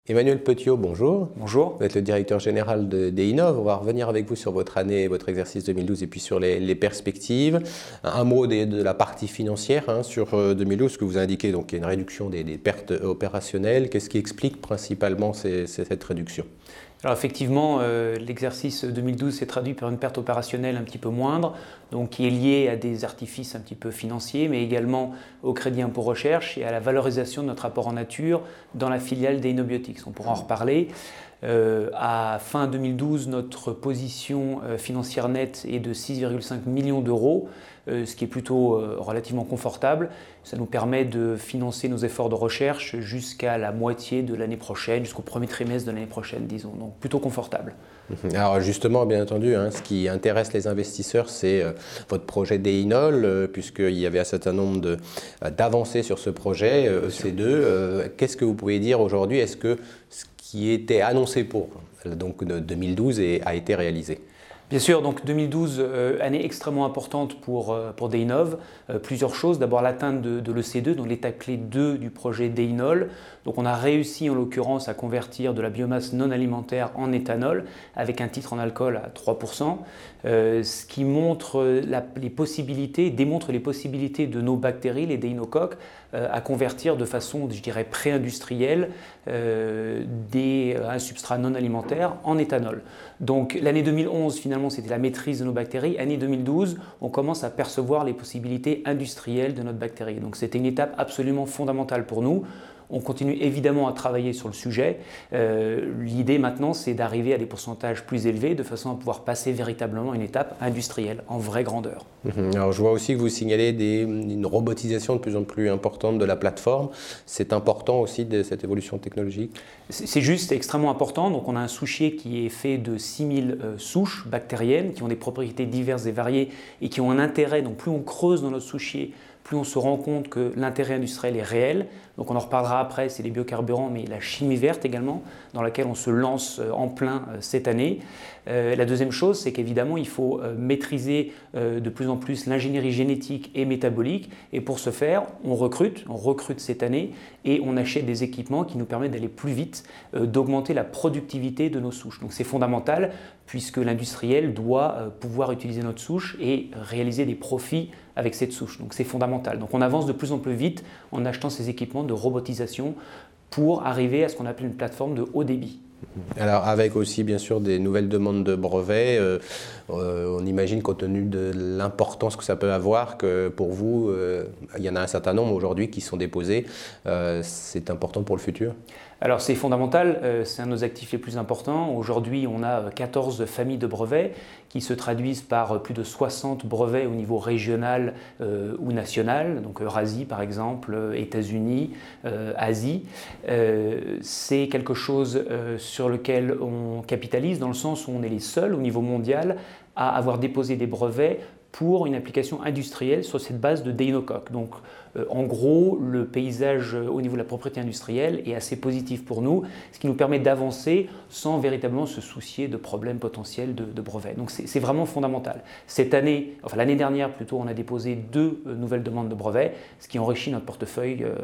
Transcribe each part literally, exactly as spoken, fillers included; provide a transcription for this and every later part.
Emmanuel Petiot, bonjour. Bonjour. Vous êtes le directeur général de, d'Innov. On va revenir avec vous sur votre année, votre exercice deux mille douze et puis sur les, les perspectives. Un mot des, de la partie financière hein, sur deux mille douze, ce que vous indiquez, donc il y a une réduction des, des pertes opérationnelles. Qu'est-ce qui explique principalement ces, ces, cette réduction ? Alors effectivement, euh, l'exercice deux mille douze s'est traduit par une perte opérationnelle un petit peu moindre, donc qui est liée à des artifices un petit peu financiers, mais également au crédit impôt recherche et à la valorisation de notre apport en nature dans la filiale d'Inobiotics. On pourra en reparler. Euh, à fin deux mille douze, notre position euh, financière nette est de six virgule cinq millions d'euros, euh, ce qui est plutôt euh, relativement confortable. Ça nous permet de financer nos efforts de recherche jusqu'à la moitié de l'année prochaine, jusqu'au premier trimestre de l'année prochaine, disons. Donc plutôt confortable. Alors justement, bien entendu, hein, ce qui intéresse les investisseurs, c'est euh, votre projet d'Einol, euh, puisqu'il y avait un certain nombre de, euh, d'avancées sur ce projet, euh, E C deux. Euh, qu'est-ce que vous pouvez dire aujourd'hui ? Est-ce que ce qui était annoncé pour donc, deux mille douze est, a été réalisé ? Bien sûr, donc deux mille douze, euh, année extrêmement importante pour, euh, pour DEINOV. Euh, plusieurs choses. D'abord l'atteinte de, de l'E C deux, donc l'étape clé deux du projet DEINOL. Donc on a réussi en l'occurrence à convertir de la biomasse non alimentaire en éthanol avec un titre en alcool à trois pour cent, euh, ce qui montre la, les possibilités, démontre les possibilités de nos bactéries, les déinocoques, euh, à convertir de façon, je dirais, pré-industrielle euh, des, un substrat non alimentaire en éthanol. Donc l'année deux mille onze, finalement, c'était la maîtrise de nos bactéries. Année deux mille douze, on commence à percevoir les possibilités industrielles de notre bactérie. Donc c'était une étape absolument fondamentale pour nous. On continue évidemment à travailler sur le sujet. Euh, l'idée maintenant, c'est d'arriver à des pourcentages plus élevés de façon à pouvoir passer véritablement une étape industrielle en vraie grandeur. Alors je vois aussi que vous signalez des, une robotisation de plus en plus importante de la plateforme. C'est important aussi de cette évolution technologique ? C'est juste, c'est extrêmement important. Donc on a un souchier qui est fait de six mille euh, souches bactériennes qui ont des propriétés diverses et variées et qui ont un intérêt. Donc plus on creuse dans notre souchier, plus on se rend compte que l'intérêt industriel est réel. Donc on en reparlera après, c'est les biocarburants, mais la chimie verte également, dans laquelle on se lance en plein cette année. Euh, la deuxième chose, c'est qu'évidemment, il faut euh, maîtriser euh, de plus en plus l'ingénierie génétique et métabolique. Et pour ce faire, on recrute, on recrute cette année et on achète des équipements qui nous permettent d'aller plus vite, euh, d'augmenter la productivité de nos souches. Donc c'est fondamental puisque l'industriel doit euh, pouvoir utiliser notre souche et réaliser des profits avec cette souche. Donc c'est fondamental. Donc on avance de plus en plus vite en achetant ces équipements de robotisation pour arriver à ce qu'on appelle une plateforme de haut débit. Alors avec aussi bien sûr des nouvelles demandes de brevets, euh, euh, on imagine compte tenu de l'importance que ça peut avoir que pour vous, euh, il y en a un certain nombre aujourd'hui qui sont déposés, euh, c'est important pour le futur ? Alors c'est fondamental, euh, c'est un de nos actifs les plus importants. Aujourd'hui on a quatorze familles de brevets qui se traduisent par plus de soixante brevets au niveau régional euh, ou national, donc Eurasie par exemple, États-Unis, euh, Asie. Euh, c'est quelque chose euh, sur lequel on capitalise dans le sens où on est les seuls au niveau mondial à avoir déposé des brevets pour une application industrielle sur cette base de déinocoque. Donc euh, en gros, le paysage euh, au niveau de la propriété industrielle est assez positif pour nous, ce qui nous permet d'avancer sans véritablement se soucier de problèmes potentiels de, de brevets. Donc c'est, c'est vraiment fondamental. Cette année, enfin l'année dernière plutôt, on a déposé deux euh, nouvelles demandes de brevets, ce qui enrichit notre portefeuille euh,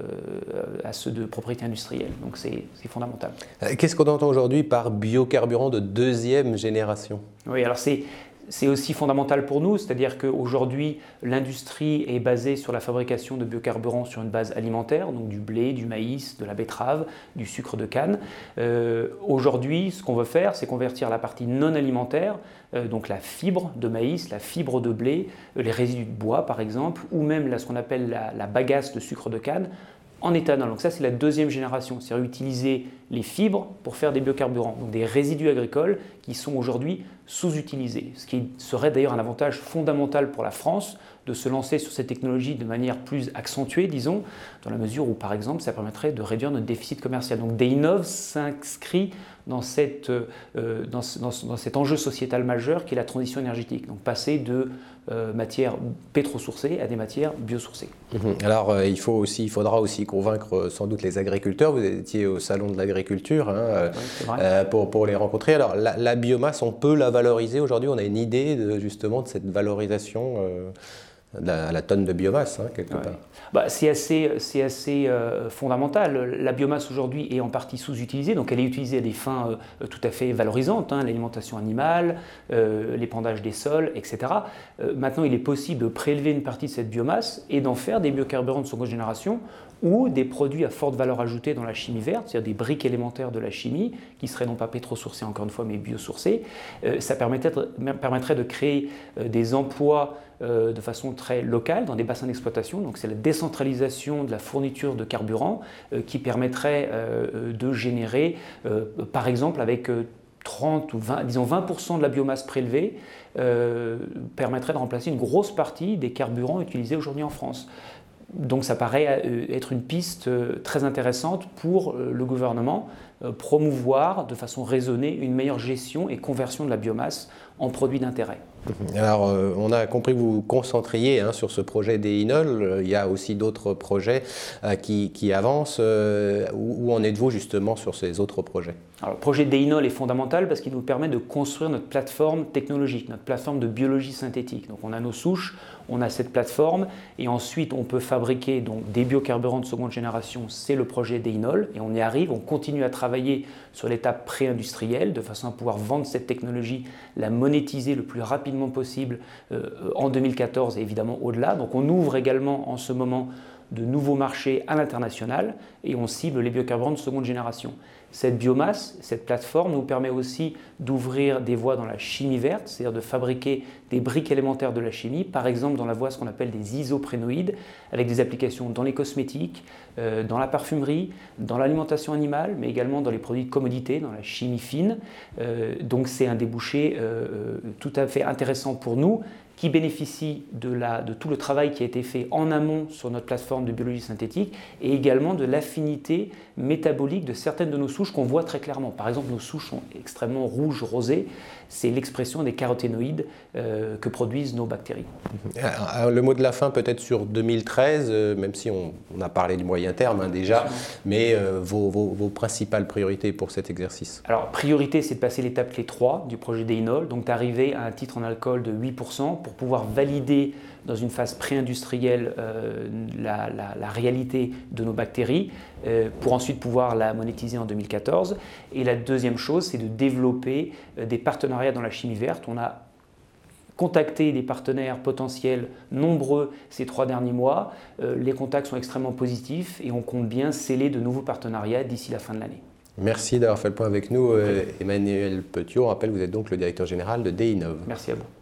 à ceux de propriété industrielle. Donc c'est, c'est fondamental. Qu'est-ce qu'on entend aujourd'hui par biocarburant de deuxième génération ? Oui, alors c'est C'est aussi fondamental pour nous, c'est-à-dire qu'aujourd'hui, l'industrie est basée sur la fabrication de biocarburants sur une base alimentaire, donc du blé, du maïs, de la betterave, du sucre de canne. Euh, aujourd'hui, ce qu'on veut faire, c'est convertir la partie non alimentaire, euh, donc la fibre de maïs, la fibre de blé, euh, les résidus de bois par exemple, ou même là, ce qu'on appelle la, la bagasse de sucre de canne, en éthanol. Donc ça, c'est la deuxième génération, c'est-à-dire utiliser les fibres pour faire des biocarburants, donc des résidus agricoles qui sont aujourd'hui sous-utilisés. Ce qui serait d'ailleurs un avantage fondamental pour la France de se lancer sur cette technologie de manière plus accentuée, disons, dans la mesure où, par exemple, ça permettrait de réduire notre déficit commercial. Donc DEINOV s'inscrit dans, cette, euh, dans, dans, dans cet enjeu sociétal majeur qui est la transition énergétique. Donc passer de euh, matières pétro-sourcées à des matières biosourcées. Mmh. Alors euh, il, faut aussi, il faudra aussi convaincre euh, sans doute les agriculteurs. Vous étiez au salon de l'agriculture hein, oui, euh, pour, pour les rencontrer. Alors la, la biomasse, on peut la valoriser aujourd'hui. On a une idée de, justement de cette valorisation euh... la, la tonne de biomasse, hein, quelque ouais. part. Bah, c'est assez, c'est assez euh, fondamental. La biomasse aujourd'hui est en partie sous-utilisée, donc elle est utilisée à des fins euh, tout à fait valorisantes, hein, l'alimentation animale, euh, l'épandage des sols, et cetera. Euh, maintenant, il est possible de prélever une partie de cette biomasse et d'en faire des biocarburants de seconde génération ou des produits à forte valeur ajoutée dans la chimie verte, c'est-à-dire des briques élémentaires de la chimie, qui seraient non pas pétrosourcées encore une fois, mais biosourcées. Euh, ça permettrait, permettrait de créer euh, des emplois euh, de façon très locale dans des bassins d'exploitation. Donc c'est la décentralisation de la fourniture de carburant euh, qui permettrait euh, de générer, euh, par exemple avec euh, trente ou vingt, disons vingt pour cent de la biomasse prélevée, euh, permettrait de remplacer une grosse partie des carburants utilisés aujourd'hui en France. Donc ça paraît être une piste très intéressante pour le gouvernement, promouvoir de façon raisonnée une meilleure gestion et conversion de la biomasse en produits d'intérêt. Alors, euh, on a compris que vous vous concentriez hein, sur ce projet d'Einol. Il y a aussi d'autres projets euh, qui, qui avancent. Euh, où, où en êtes-vous justement sur ces autres projets? Alors, le projet d'Einol est fondamental parce qu'il nous permet de construire notre plateforme technologique, notre plateforme de biologie synthétique. Donc, on a nos souches, on a cette plateforme et ensuite on peut fabriquer donc, des biocarburants de seconde génération. C'est le projet d'Einol et on y arrive. On continue à travailler sur l'étape pré-industrielle de façon à pouvoir vendre cette technologie, la monétiser le plus rapidement possible euh, en deux mille quatorze et évidemment au-delà. Donc on ouvre également en ce moment de nouveaux marchés à l'international et on cible les biocarburants de seconde génération. Cette biomasse, cette plateforme nous permet aussi d'ouvrir des voies dans la chimie verte, c'est-à-dire de fabriquer des briques élémentaires de la chimie, par exemple dans la voie ce qu'on appelle des isoprénoïdes, avec des applications dans les cosmétiques, euh, dans la parfumerie, dans l'alimentation animale, mais également dans les produits de commodité, dans la chimie fine. Euh, donc c'est un débouché euh, tout à fait intéressant pour nous, qui bénéficie de, la, de tout le travail qui a été fait en amont sur notre plateforme de biologie synthétique et également de l'affinité métabolique de certaines de nos souches qu'on voit très clairement. Par exemple, nos souches sont extrêmement rouges, rosées. C'est l'expression des caroténoïdes euh, que produisent nos bactéries. Alors, le mot de la fin peut-être sur deux mille treize, euh, même si on, on a parlé du moyen terme hein, déjà, mais euh, vos, vos, vos principales priorités pour cet exercice? Alors, priorité, c'est de passer l'étape clé trois du projet d'Einol, donc d'arriver à un titre en alcool de huit pour cent pour pouvoir valider dans une phase pré-industrielle euh, la, la, la réalité de nos bactéries, euh, pour ensuite pouvoir la monétiser en deux mille quatorze. Et la deuxième chose, c'est de développer euh, des partenariats dans la chimie verte. On a contacté des partenaires potentiels nombreux ces trois derniers mois. Euh, les contacts sont extrêmement positifs et on compte bien sceller de nouveaux partenariats d'ici la fin de l'année. Merci d'avoir fait le point avec nous, euh, Emmanuel Petiot. On rappelle que vous êtes donc le directeur général de d'Einol. Merci à vous.